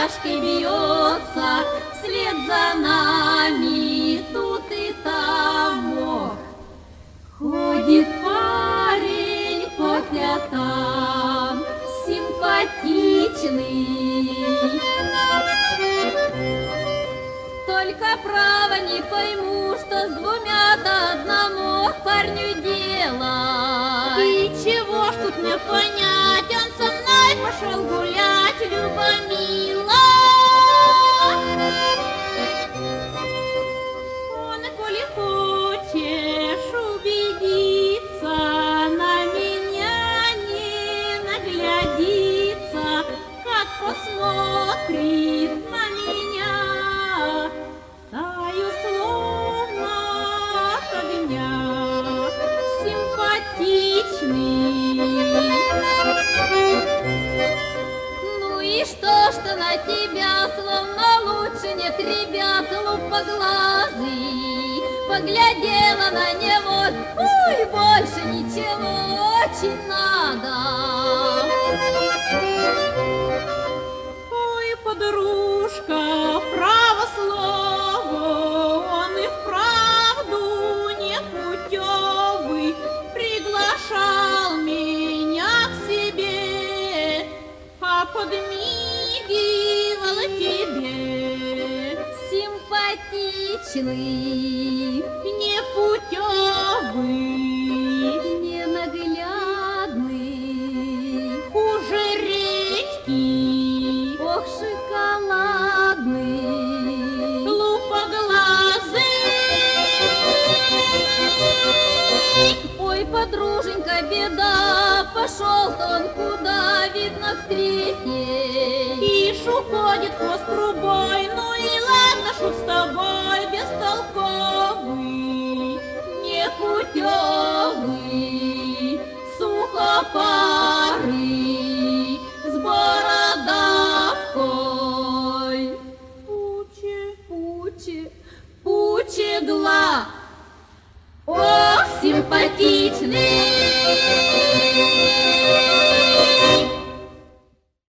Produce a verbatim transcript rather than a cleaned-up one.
барабашкой бьется, вслед за нами тут и там. Ох, ходит парень по пятам, симпатичный. Только право не пойму, что с двумя-то одному парню дело. И чего ж тут не понять, он со мной пошел гулять, Любомила. Он, коли хочешь убедиться, на меня не наглядится, как посмотрит на меня, таю словно от огня, симпатичный. Ну и что, что на тебя словно лучше нет ребят, лупоглазый? Поглядела на него, ой, больше ничего, очень надо. Ой, подружка, право слово, он и вправду непутевый, приглашал меня к себе, а подмигивал тебе. Симпатичный, Непутевый, ненаглядный, хуже редьки, ох, шоколадный, лупоглазый. ой, подруженька, беда, пошел-то он куда, видно, к третьей. Ишь уходит хвост трубой, ну